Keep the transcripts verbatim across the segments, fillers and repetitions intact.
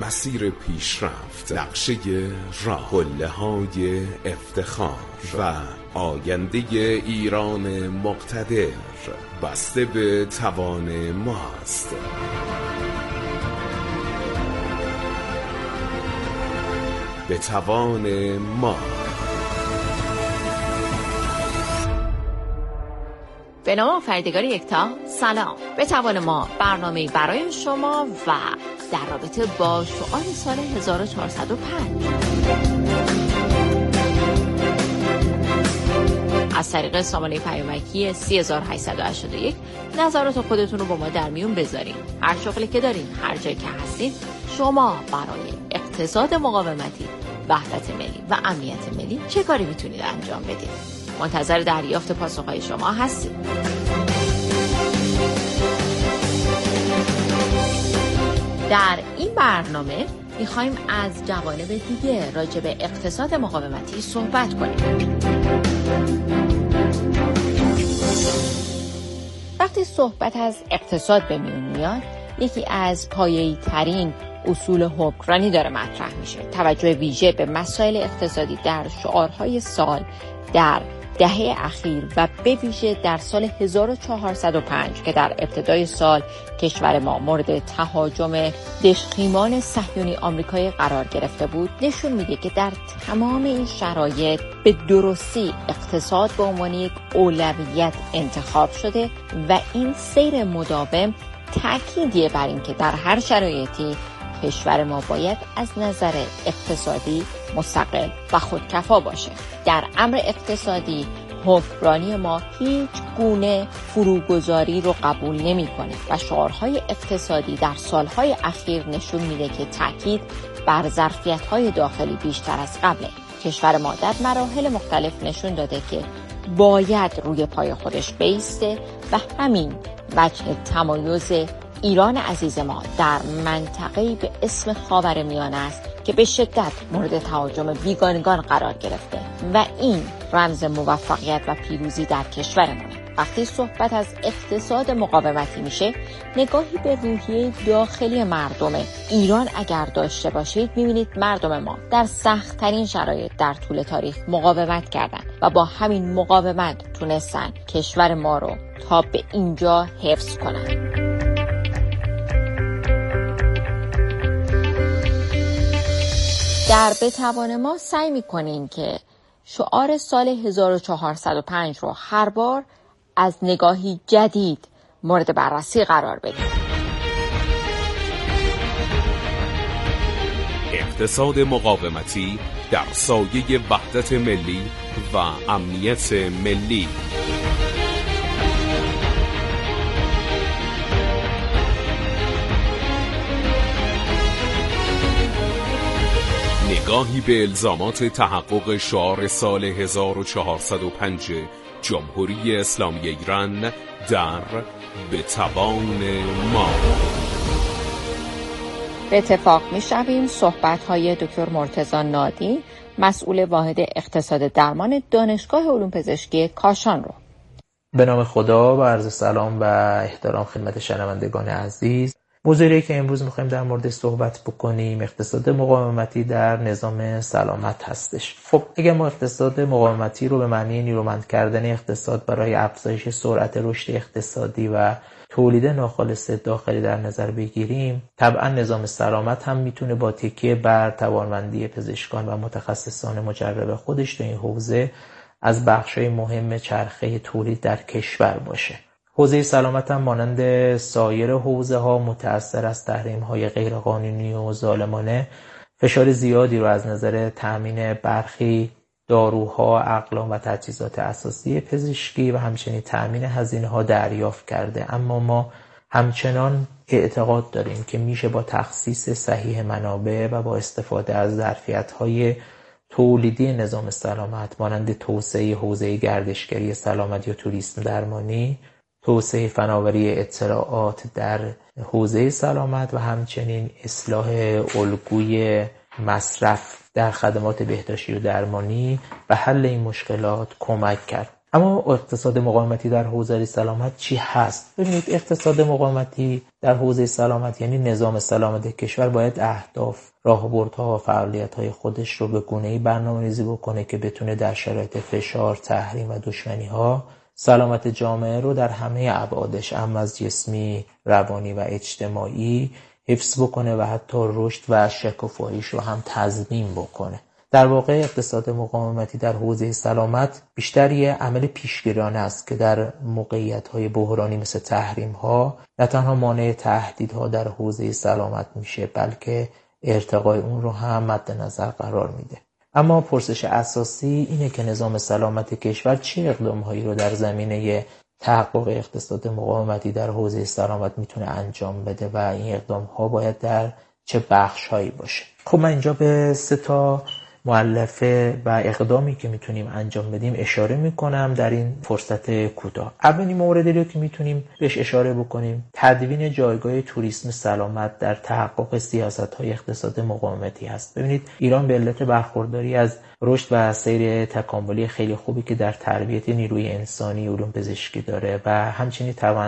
مسیر پیشرفت، نقشه راه، قله‌های افتخار و آینده ایران مقتدر بسته به توان ماست. به توان ما. به نام آفریدگار یکتا، سلام. به توان ما برنامه‌ای برای شما و در رابطه با شعار سال هزار و چهارصد و پنج از طریق سامانه پیامکی سه هزار و هشتصد و هشتاد و یک نظرات خودتون رو با ما در میون بذارین. هر شغلی که دارین، هر جایی که هستین، شما برای اقتصاد مقاومتی، وحدت ملی و امنیت ملی چه کاری میتونید انجام بدید؟ منتظر دریافت پاسخهای شما هستیم. در این برنامه میخوایم از جوانب دیگه راجع به اقتصاد مقاومتی صحبت کنیم. وقتی صحبت از اقتصاد به میون میاد، یکی از پایه‌ای ترین اصول حکمرانی داره مطرح میشه. توجه ویژه به مسائل اقتصادی در شعارهای سال در دهه اخیر و به ویژه در سال هزار و چهارصد و پنج که در ابتدای سال کشور ما مورد تهاجم دژخیمان صهیونی آمریکایی قرار گرفته بود، نشون میده که در تمام این شرایط به درستی اقتصاد به عنوان یک اولویت انتخاب شده و این سیر مداوم تأکیدیه بر این که در هر شرایطی کشور ما باید از نظر اقتصادی مستقل و خودکفا باشه. در امر اقتصادی حکمرانی ما هیچ گونه فروگذاری رو قبول نمی‌کنه و شعارهای اقتصادی در سالهای اخیر نشون میده که تاکید بر ظرفیت‌های داخلی بیشتر از قبله. کشور ما در مراحل مختلف نشون داده که باید روی پای خودش بایسته و همین وجه تمایز ایران عزیز ما در منطقه‌ای به اسم خاورمیانه است که به شدت مورد تهاجم بیگانگان قرار گرفته و این رمز موفقیت و پیروزی در کشورمونه. وقتی صحبت از اقتصاد مقاومتی میشه، نگاهی به روحیه داخلی مردم ایران اگر داشته باشید، میبینید مردم ما در سخت‌ترین شرایط در طول تاریخ مقاومت کردن و با همین مقاومت تونستن کشور ما رو تا به اینجا حفظ کنن. در به توان ما سعی می‌کنیم که شعار سال هزار و چهارصد و پنج رو هر بار از نگاهی جدید مورد بررسی قرار بدیم. اقتصاد مقاومتی در سایه وحدت ملی و امنیت ملی. نگاهی به الزامات تحقق شعار سال هزار و چهارصد و پنج جمهوری اسلامی ایران در به توان ما. به اتفاق می‌شویم صحبت‌های دکتر مرتضی نادی، مسئول واحد اقتصاد درمان دانشگاه علوم پزشکی کاشان رو. به نام خدا و عرض سلام و احترام خدمت شنوندگان عزیز. موضوعی که امروز می‌خوایم در مورد صحبت بکنیم اقتصاد مقاومتی در نظام سلامت هستش. خب اگر ما اقتصاد مقاومتی رو به معنی نیرومند کردن اقتصاد برای افزایش سرعت رشد اقتصادی و تولید ناخالص داخلی در نظر بگیریم، طبعا نظام سلامت هم میتونه با تکیه بر توانمندی پزشکان و متخصصان مجرب خودش در این حوزه از بخش‌های مهم چرخه تولید در کشور باشه. حوزه سلامت هم مانند سایر حوزه ها متأثر از تحریم های غیرقانونی و ظالمانه فشار زیادی رو از نظر تامین برخی داروها، اقلام و تجهیزات اساسی پزشکی و همچنین تامین هزینه ها دریافت کرده. اما ما همچنان اعتقاد داریم که میشه با تخصیص صحیح منابع و با استفاده از ظرفیت های تولیدی نظام سلامت مانند توسعه حوزه گردشگری سلامت یا توریسم درمانی، توسعه فناوری اطلاعات در حوزه سلامت و همچنین اصلاح الگوی مصرف در خدمات بهداشتی و درمانی به حل این مشکلات کمک کرد. اما اقتصاد مقاومتی در حوزه سلامت چی هست؟ ببینید، اقتصاد مقاومتی در حوزه سلامت یعنی نظام سلامت کشور باید اهداف، راهبردها و فعالیت‌های خودش رو به گونه‌ای برنامه‌ریزی بکنه که بتونه در شرایط فشار، تحریم و دشمنی‌ها سلامت جامعه رو در همه ابعادش، اما از جسمی، روانی و اجتماعی حفظ بکنه و حتی رشد و شکوفاییش رو هم تضمین بکنه. در واقع اقتصاد مقاومتی در حوزه سلامت بیشتر یه عمل پیشگیرانه است که در موقعیت‌های بحرانی مثل تحریم‌ها نه تنها مانع تهدیدها در حوزه سلامت میشه، بلکه ارتقای اون رو هم مد نظر قرار میده. اما پرسش اساسی اینه که نظام سلامت کشور چه اقدام‌هایی رو در زمینه تحقق اقتصاد مقاومتی در حوزه سلامت میتونه انجام بده و این اقدام‌ها باید در چه بخش‌هایی باشه. خب من اینجا به سه تا مؤلفه و اقدامی که میتونیم انجام بدیم اشاره میکنم در این فرصت کوتاه. اولین موردی رو که میتونیم بهش اشاره بکنیم تدوین جایگاه توریسم سلامت در تحقق سیاست‌های اقتصاد مقاومتی هست. ببینید، ایران به علت برخورداری از رشد و سیر تکاملی خیلی خوبی که در تربیت نیروی انسانی، علوم پزشکی داره و همچنین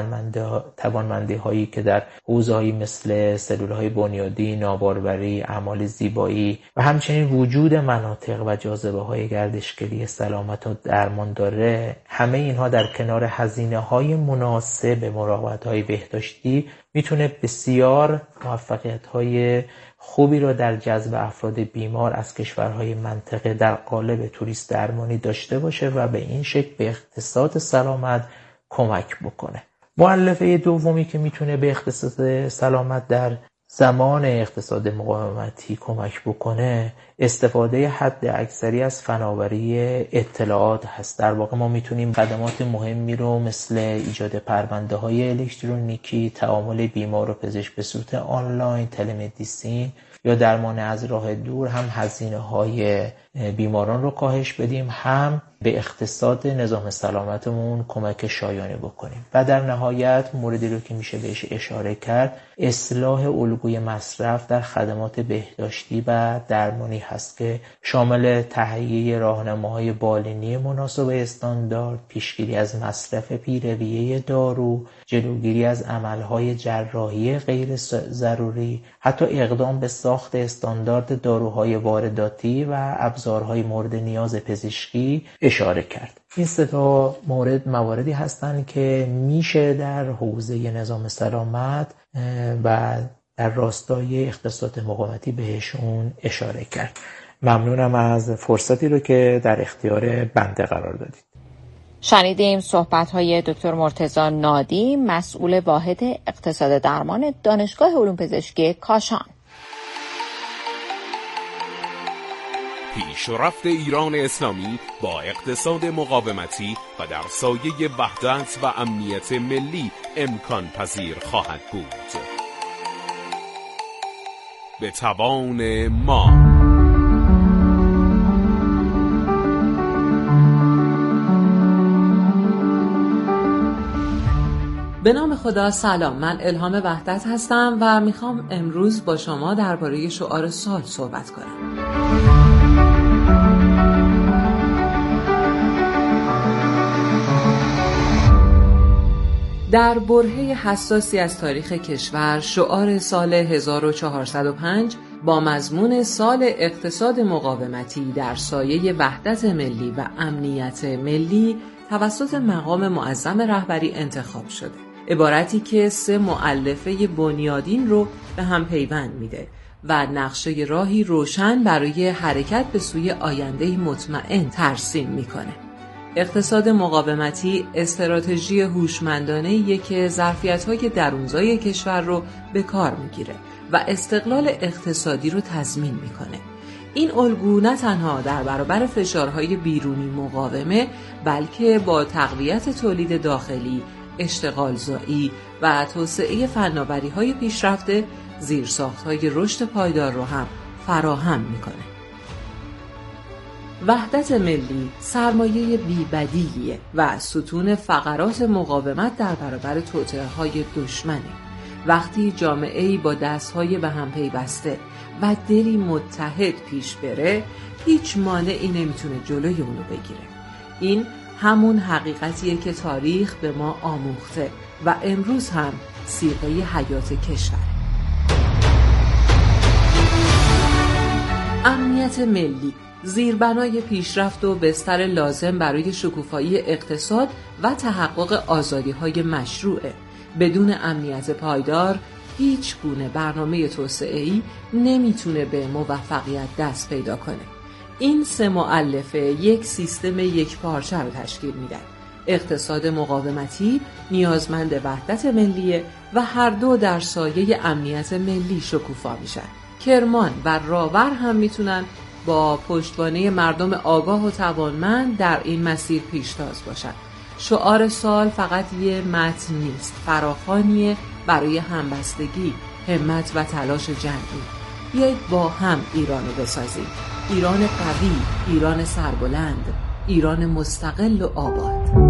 توانمندی هایی که در حوزه‌هایی مثل سلول‌های بنیادی، ناباروری، اعمال زیبایی و همچنین وجود مناطق و جاذبه‌های گردشگری سلامت و درمان داره، همه اینها در کنار هزینه‌های مناسب مراقبت‌های بهداشتی میتونه بسیار موفقیت‌های خوبی را در جذب افراد بیمار از کشورهای منطقه در قالب توریست درمانی داشته باشه و به این شکل به اقتصاد سلامت کمک بکنه. مؤلفه دومی که میتونه به اقتصاد سلامت در زمان اقتصاد مقاومتی کمک بکنه استفاده حد اکثری از فناوری اطلاعات هست. در واقع ما میتونیم خدمات مهمی رو مثل ایجاد پرونده های الکترونیکی، تعامل بیمار و پزشک به صورت آنلاین، تلمدیسین یا درمان از راه دور هم هزینه های بیماران رو کاهش بدیم، هم به اقتصاد نظام سلامتمون کمک شایانه بکنیم. و در نهایت موردی رو که میشه بهش اشاره کرد اصلاح الگوی مصرف در خدمات بهداشتی و درمانی هست که شامل تهیه راهنماهای بالینی مناسب استاندارد، پیشگیری از مصرف بی‌رویه دارو، جلوگیری از عملهای جراحی غیر ضروری، حتی اقدام به ساخت استاندارد داروهای وارداتی و ابزارهای مورد نیاز پزشکی اشاره کرد. این سه تا مورد مواردی هستند که میشه در حوزه نظام سلامت و در راستای اقتصاد مقاومتی بهشون اشاره کرد. ممنونم از فرصتی رو که در اختیار بنده قرار دادید. شنیدیم صحبت‌های دکتر مرتضی نادی، مسئول واحد اقتصاد درمان دانشگاه علوم پزشکی کاشان. پیشرفت ایران اسلامی با اقتصاد مقاومتی و در سایه وحدت و امنیت ملی امکان پذیر خواهد بود. به توان ما. به نام خدا. سلام، من الهام وحدت هستم و میخوام امروز با شما درباره شعار سال صحبت کنم. در برهه حساسی از تاریخ کشور، شعار سال هزار و چهارصد و پنج با مضمون سال اقتصاد مقاومتی در سایه وحدت ملی و امنیت ملی توسط مقام معظم رهبری انتخاب شده. عبارتی که سه مؤلفه بنیادین رو به هم پیوند میده و نقشه راهی روشن برای حرکت به سوی آینده مطمئن ترسیم میکنه. اقتصاد مقاومتی استراتژی هوشمندانه‌ایه که ظرفیت‌های درونزای کشور رو به کار میگیره و استقلال اقتصادی رو تضمین میکنه. این الگو نه تنها در برابر فشارهای بیرونی مقاومه، بلکه با تقویت تولید داخلی، اشتغالزایی و توسعه فناوری‌های پیشرفته زیرساخت‌های رشد پایدار رو هم فراهم میکنه. وحدت ملی سرمایه بی‌بدیلیه و ستون فقرات مقاومت در برابر توطئه‌های دشمنه. وقتی جامعه‌ای با دست‌های به هم پیوسته و دلی متحد پیش بره، هیچ مانعی نمیتونه جلوی اونو بگیره. این همون حقیقتیه که تاریخ به ما آموخته و امروز هم سیغه حیات کشور. امنیت ملی زیربنای پیشرفت و بستر لازم برای شکوفایی اقتصاد و تحقق آزادی‌های مشروعه. بدون امنیت پایدار هیچ گونه برنامه توسعه‌ای نمیتونه به موفقیت دست پیدا کنه. این سه مؤلفه یک سیستم یکپارچه رو تشکیل میدن. اقتصاد مقاومتی نیازمند وحدت ملیه و هر دو در سایه امنیت ملی شکوفا میشن. کرمان و راور هم میتونن با پشتوانه مردم آگاه و توانمند در این مسیر پیشتاز باشن. شعار سال فقط یه متن نیست، فراخوانیه برای همبستگی، همت و تلاش جمعی. بیایید با هم ایرانو بسازیم. ایران قوی، ایران سربلند، ایران مستقل و آباد.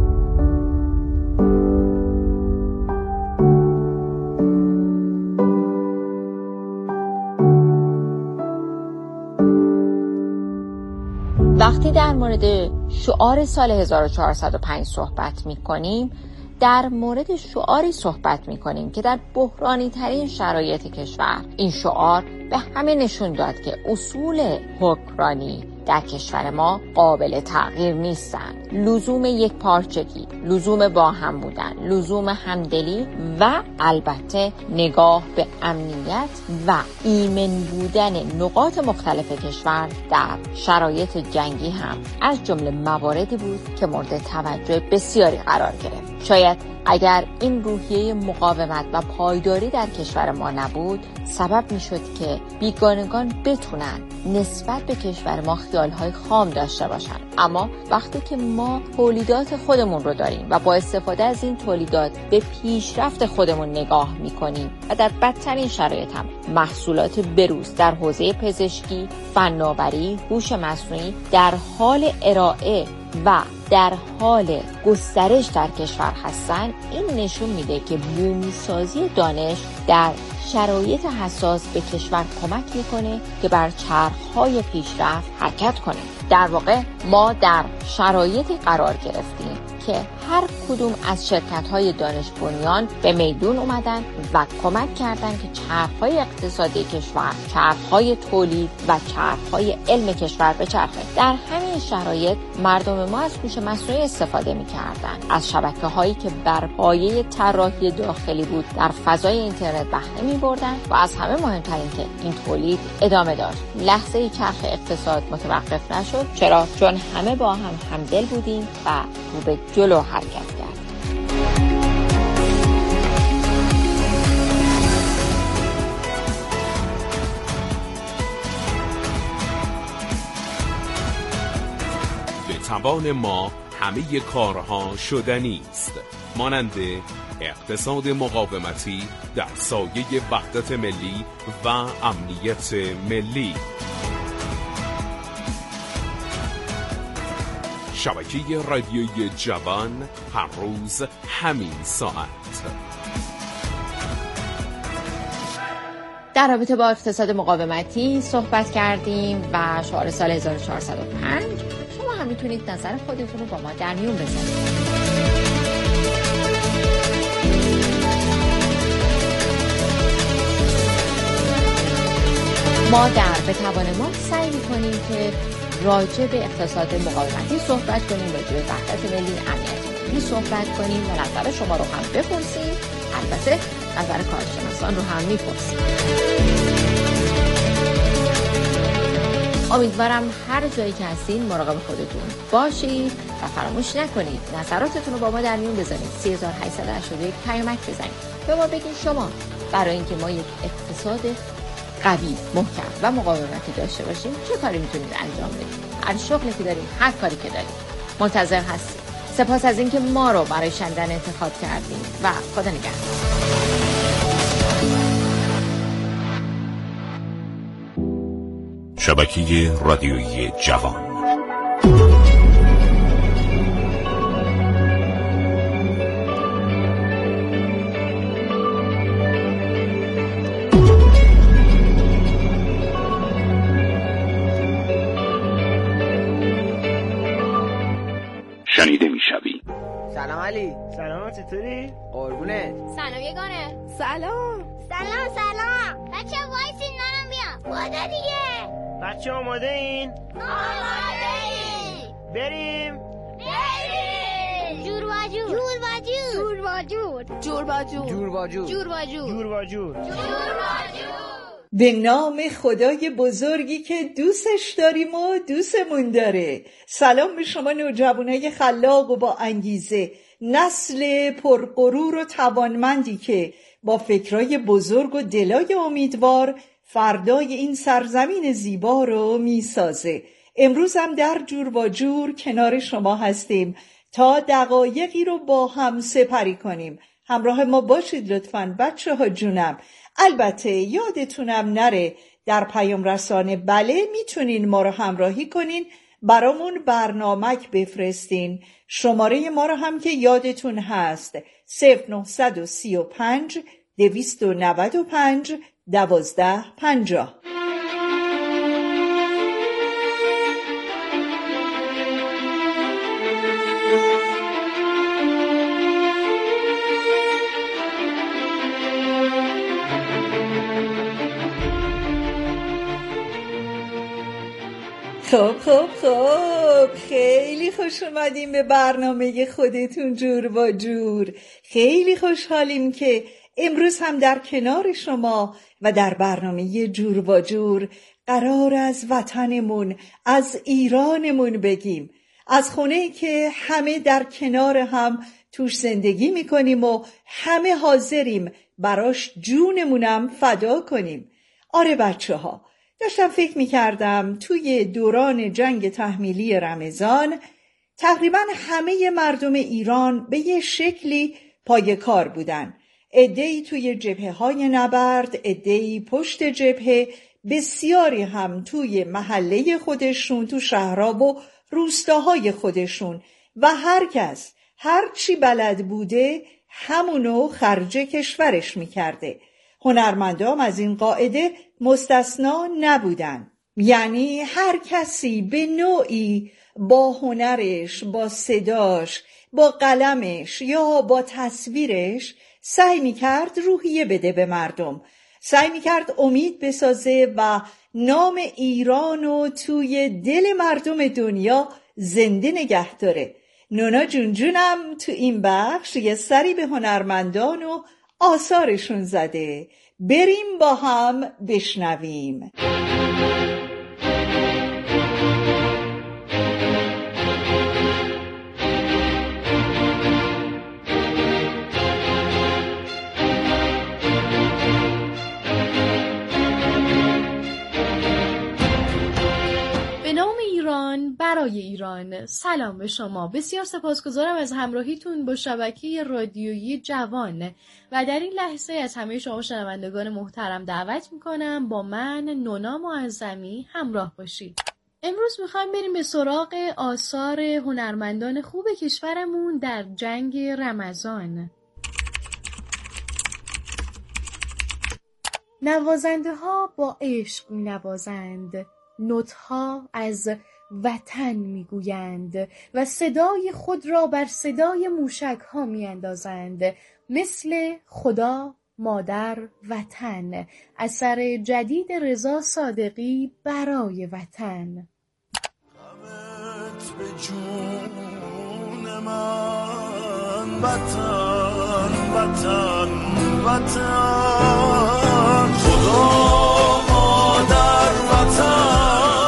وقتی در مورد شعار سال هزار و چهارصد و پنج صحبت می کنیم، در مورد شعاری صحبت می کنیم که در بحرانی ترین شرایط کشور این شعار به همه نشون داد که اصول حکمرانی در کشور ما قابل تغییر نیستن. لزوم یک پارچگی، لزوم با هم بودن، لزوم همدلی و البته نگاه به امنیت و ایمن بودن نقاط مختلف کشور در شرایط جنگی هم از جمله مواردی بود که مورد توجه بسیاری قرار گرفت. شاید اگر این روحیه مقاومت و پایداری در کشور ما نبود، سبب می شد که بیگانگان بتونن نسبت به کشور ما خیالهای خام داشته باشن. اما وقتی که ما تولیدات خودمون رو داریم و با استفاده از این تولیدات به پیشرفت خودمون نگاه می کنیم و در بدترین شرایط هم محصولات بروز در حوزه پزشکی، فناوری، هوش مصنوعی در حال ارائه و در حال گسترش در کشور هستن، این نشون میده که بومیسازی دانش در شرایط حساس به کشور کمک میکنه که بر چرخهای پیشرفت حرکت کنه. در واقع ما در شرایطی قرار گرفتیم که هر کدوم از شرکت‌های دانش بنیان به میدون اومدن و کمک کردن که چرخ‌های اقتصادی کشور، چرخ‌های تولید و چرخ‌های علم کشور بچرخه. در همین شرایط مردم ما از هوش مصنوعی استفاده می‌کردن، از شبکه‌هایی که بر پایه طراحی داخلی بود در فضای اینترنت بهره می‌بردن و از همه مهم‌ترین که این تولید ادامه داشت. لحظه‌ای چرخ اقتصاد متوقف نشد. چرا؟ چون همه با هم همدل بودیم و رو به جلو حرکت کرد. به توان ما همه کارها شدنی است، مانند اقتصاد مقاومتی در سایه وحدت ملی و امنیت ملی. شبکه رادیویی جوان، هر روز همین ساعت. در رابطه با اقتصاد مقاومتی صحبت کردیم و شعار سال هزار و چهارصد و پنج. شما هم میتونید نظر خودتون رو با ما در میون بذارید. ما در به توان ما سعی می‌کنیم که راجع به اقتصاد مقاومتی صحبت کنیم، راجع به وحدت ملی، امنیت ملی صحبت کنیم و نظر شما رو هم بپرسیم. البته نظر کارشناسان رو هم میپرسیم. امیدوارم هر جایی که هستین مراقب خودتون باشید و فراموش نکنید نظراتتون رو با ما در میون بذارید. سه هزار و هشتصد و هشتاد و یک پیامک بزنید. به ما بگید شما برای اینکه ما یک اقتصاد قوی، محکم و مقاومتی داشته باشیم چه کاری میتونید انجام بدید؟ هر شغلی که داریم، هر کاری که داریم. منتظر هستیم. سپاس از اینکه ما رو برای شنیدن انتخاب کردیم و خدا نگهدار. شبکه رادیویی جوان. شنیده میشوی. سلام علی. سلام، چطوری؟ قربونت. سلام یگانه. سلام. سلام سلام. بچه وایسین منم بیام. بوده دیگه. بچه آماده این؟ آماده این. بریم. بریم. جور و جور. جور و جور. جور و جور. جور و جور. جور و جور. جور و جور. جور و جور. جور و جور. به نام خدای بزرگی که دوستش داریم و دوستمون داره. سلام به شما نوجوانای خلاق و با انگیزه، نسل پرغرور و توانمندی که با فکرای بزرگ و دلای امیدوار فردای این سرزمین زیبا رو میسازه. امروز هم در جور و جور کنار شما هستیم تا دقایقی رو با هم سپری کنیم. همراه ما باشید لطفاً بچه ها جونم. البته یادتونم نره در پیام رسانه بله میتونین ما رو همراهی کنین، برامون برنامک بفرستین. شماره ما رو هم که یادتون هست صفر نه سه پنج دویست و نود و پنج دوازده پنجاه. خب خب خب خیلی خوش اومدیم به برنامه خودتون جور و جور. خیلی خوشحالیم که امروز هم در کنار شما و در برنامه جور و جور قرار از وطنمون، از ایرانمون بگیم، از خونه‌ای که همه در کنار هم توش زندگی میکنیم و همه حاضریم براش جونمونم فدا کنیم. آره بچه ها، داشتم فکر میکردم توی دوران جنگ تحمیلی رمضان تقریبا همه مردم ایران به یه شکلی پای کار بودن. عده‌ای توی جبهه های نبرد، عده‌ای پشت جبهه، بسیاری هم توی محله خودشون، تو شهرها و روستاهای خودشون، و هر کس هر چی بلد بوده همونو خرج کشورش میکرده. هنرمندان از این قاعده مستثنا نبودن. یعنی هر کسی به نوعی با هنرش، با صداش، با قلمش یا با تصویرش سعی میکرد روحیه بده به مردم، سعی میکرد امید بسازه و نام ایرانو توی دل مردم دنیا زنده نگه داره. نونا جون جونم تو این بخش یه سری به هنرمندان و آثارشون زده. بریم با هم بشنویم. برای ایران. سلام به شما. بسیار سپاسگزارم از همراهیتون با شبکه رادیویی جوان و در این لحظه از همه شما شنوندگان محترم دعوت میکنم با من نونا معظمی همراه باشید. امروز میخوایم بریم به سراغ آثار هنرمندان خوب کشورمون در جنگ رمضان. نوازنده ها با عشق می نوازند، نوت ها از وطن میگویند و صدای خود را بر صدای موشک ها می اندازند، مثل خدا، مادر، وطن، اثر جدید رضا صادقی برای وطن. غمت به جون من، وطن وطن وطن، خدا مادر وطن،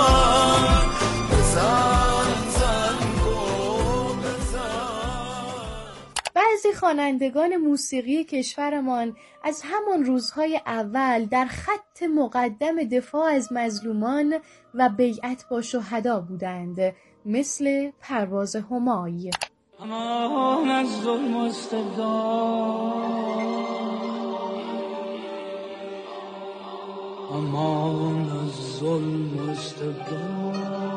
بعضی خوانندگان موسیقی کشورمان از همان روزهای اول در خط مقدم دفاع از مظلومان و بیعت با شهدا بودند، مثل پرواز همای. امان از ظلم و استبداد، امان از ظلم و استبداد.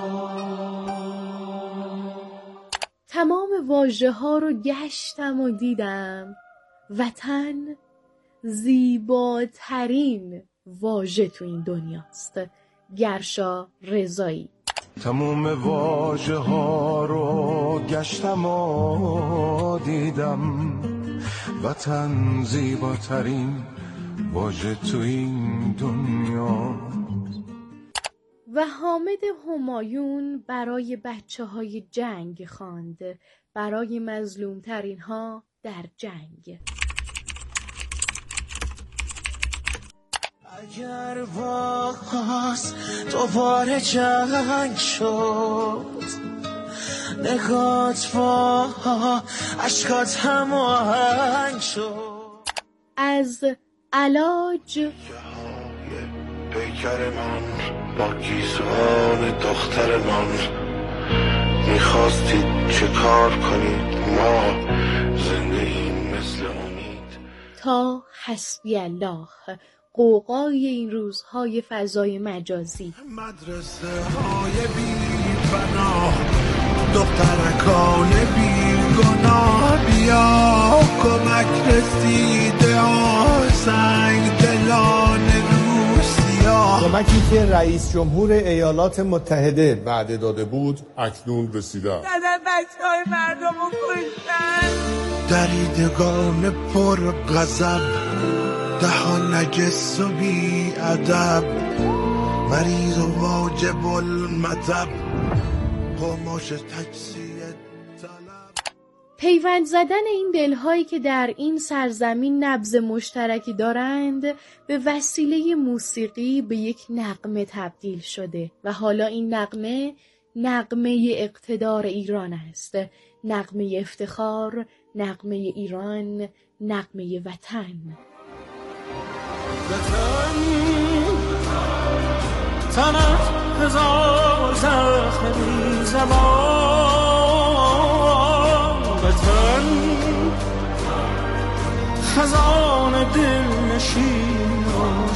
تمام واژه ها رو گشتم و دیدم، وطن زیباترین واژه تو این دنیاست. گرشا رضایی. تموم واژه ها رو گشتم و دیدم، وطن زیباترین واژه تو این دنیا. و حامد همایون برای بچه های جنگ خواند، برای مظلوم ترین ها در جنگ. اگر باز دوباره جنگ شد، نگات با عشقات هماهنگ شد. از علاج پیکر من با گیسوان دختر من، میخواستید چه کار کنید ما زنده ایم مثل امید. تا حسبی الله، قوقای این روزهای فضای مجازی. مدرسه های بی پناه، دخترکان بی گناه، بیا کمک رسیده ها سنگ دلان روسیا. کمکی که رئیس جمهور ایالات متحده وعده داده بود اکنون رسیده. دادن بچه های مردم رو کشتن. دریدگان پر غضب، دهان نجس و بی ادب، مریض و واجب المطب، قماش تجزیه طلب. پیوند زدن این دلهایی که در این سرزمین نبض مشترکی دارند به وسیله موسیقی به یک نغمه تبدیل شده و حالا این نغمه نغمه اقتدار ایران است، نغمه افتخار، نغمه ایران، نغمه وطن. وطن تنت هزار زخم بی زمان، وطن خزان دل نشین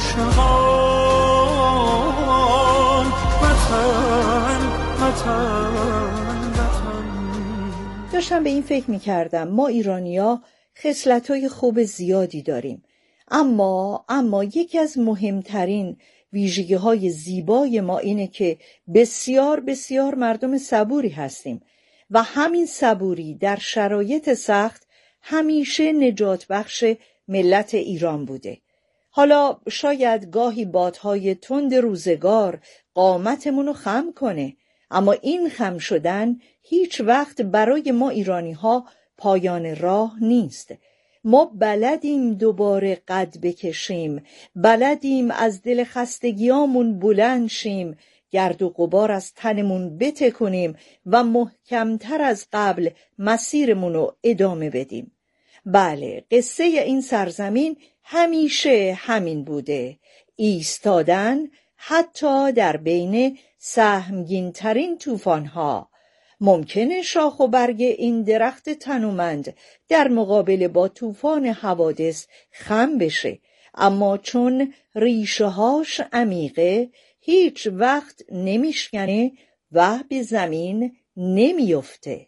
عاشقان، وطن وطن وطن. داشتم به این فکر می‌کردم ما ایرانی‌ها خصلت‌های خوب زیادی داریم، اما اما یکی از مهمترین ویژگی‌های زیبای ما اینه که بسیار بسیار مردم صبوری هستیم و همین صبوری در شرایط سخت همیشه نجات بخش ملت ایران بوده. حالا شاید گاهی بادهای تند روزگار قامتمونو خم کنه، اما این خم شدن هیچ وقت برای ما ایرانی‌ها پایان راه نیست. ما بلدیم دوباره قد بکشیم، بلدیم از دل خستگیامون بلند شیم، گرد و غبار از تنمون بتکنیم و محکمتر از قبل مسیرمونو ادامه بدیم. بله، قصه این سرزمین همیشه همین بوده، ایستادن حتی در بین سهمگین‌ترین طوفان‌ها. ممکنه شاخ و برگ این درخت تنومند در مقابله با طوفان حوادث خم بشه، اما چون ریشه هاش عمیقه هیچ وقت نمیشکنه و به زمین نمیفته.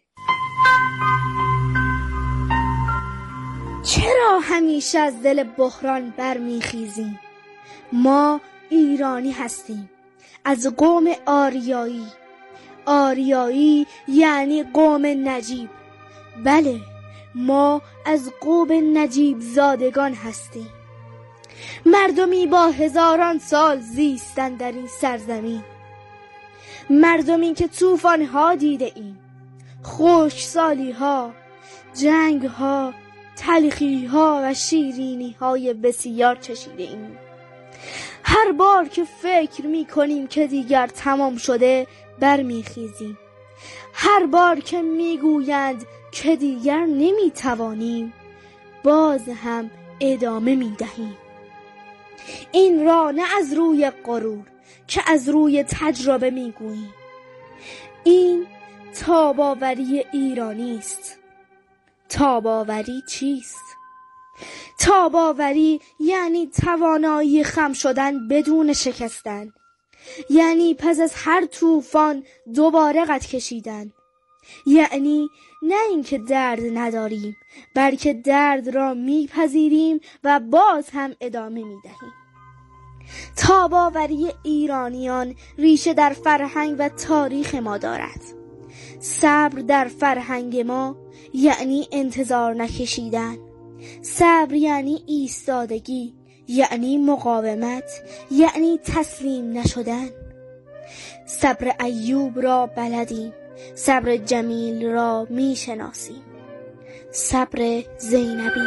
چرا همیشه از دل بحران برمیخیزیم؟ ما ایرانی هستیم، از قوم آریایی. آریایی یعنی قوم نجیب. بله، ما از قوم نجیب زادگان هستیم، مردمی با هزاران سال زیستن در این سرزمین، مردمی که طوفان ها دیده ایم، خشکسالی ها، جنگ ها، تلخی ها و شیرینی های بسیار چشیده ایم. هر بار که فکر می کنیم که دیگر تمام شده برمیخیزیم، هر بار که میگویند که دیگر نمیتوانیم باز هم ادامه میدهیم. این را نه از روی غرور که از روی تجربه میگوییم. این تاباوری ایرانی است. تاباوری چیست؟ تاباوری یعنی توانایی خم شدن بدون شکستن، یعنی پس از هر طوفان دوباره قد کشیدن، یعنی نه اینکه درد نداریم بلکه درد را میپذیریم و باز هم ادامه میدهیم. تاباوری ایرانیان ریشه در فرهنگ و تاریخ ما دارد. صبر در فرهنگ ما یعنی انتظار نکشیدن. صبر یعنی ایستادگی، یعنی مقاومت، یعنی تسلیم نشدن. صبر ایوب را بلدیم، صبر جمیل را میشناسیم. صبر زینبی.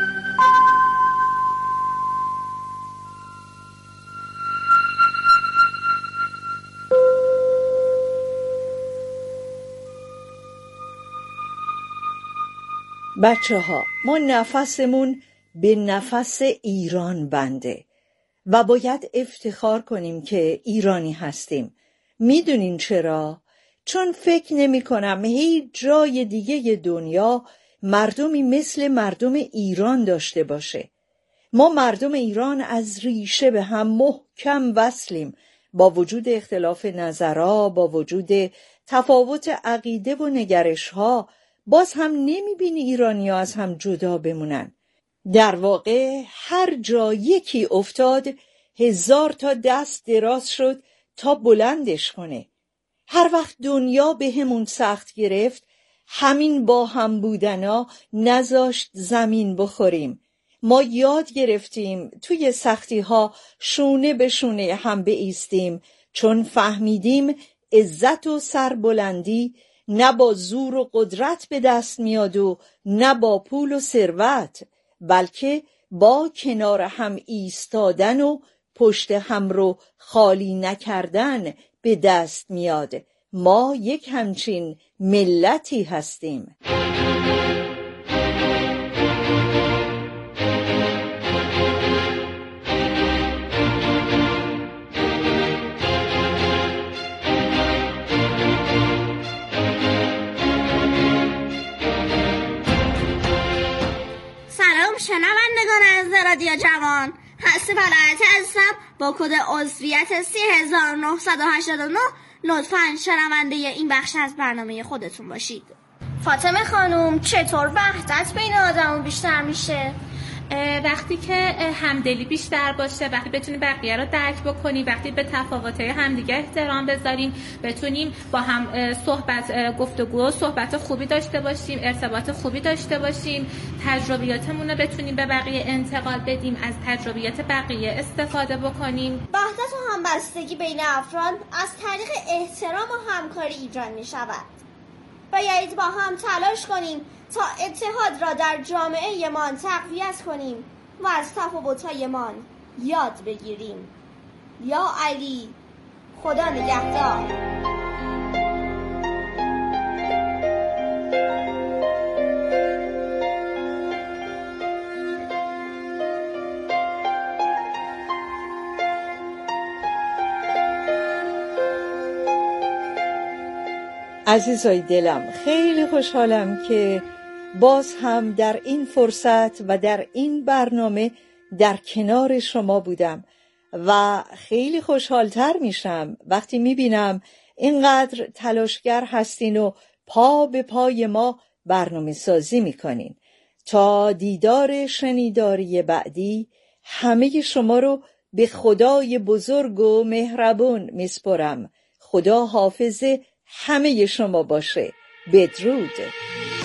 بچه ها، ما نفسمون به نفس ایران بنده و باید افتخار کنیم که ایرانی هستیم. میدونین چرا؟ چون فکر نمی کنم هیچ جای دیگه دنیا مردمی مثل مردم ایران داشته باشه. ما مردم ایران از ریشه به هم محکم وصلیم. با وجود اختلاف نظرها، با وجود تفاوت عقیده و نگرش‌ها، باز هم نمیبینی ایرانی ها از هم جدا بمونن. در واقع هر جا یکی افتاد هزار تا دست دراز شد تا بلندش کنه. هر وقت دنیا به همون سخت گرفت، همین با هم بودنا نذاشت زمین بخوریم. ما یاد گرفتیم توی سختی ها شونه به شونه هم بایستیم، چون فهمیدیم عزت و سربلندی نه با زور و قدرت به دست میاد و نه با پول و ثروت، بلکه با کنار هم ایستادن و پشت هم رو خالی نکردن به دست میاد. ما یک همچین ملتی هستیم. شنوندگان از رادیو جوان، هستی فلایتی هستم با کد عضویت سی هزار و نهصد و هشتاد و نه. لطفاً شنونده این بخش از برنامه خودتون باشید. فاطمه خانم، چطور وحدت بین آدمو بیشتر میشه؟ وقتی که همدلی بیشتر باشه، وقتی بتونیم بقیه رو درک بکنیم، وقتی به تفاوت‌های همدیگه احترام بذاریم، بتونیم با هم صحبت گفتگو صحبت خوبی داشته باشیم، ارتباط خوبی داشته باشیم، تجربیاتمون رو بتونیم به بقیه انتقال بدیم، از تجربیات بقیه استفاده بکنیم. وحدت و همبستگی بین افراد از طریق احترام و همکاری ایجاد می‌شود. باید با هم تلاش کنیم تا اتحاد را در جامعه من تقویت کنیم و از تفاوت‌های من یاد بگیریم. یا علی، خدا نگهدار. عزیزای دلم، خیلی خوشحالم که باز هم در این فرصت و در این برنامه در کنار شما بودم و خیلی خوشحالتر میشم وقتی میبینم اینقدر تلاشگر هستین و پا به پای ما برنامه سازی میکنین. تا دیدار شنیداری بعدی، همه شما رو به خدای بزرگ و مهربون میسپرم. خدا حافظ همه شما باشه. بدرود.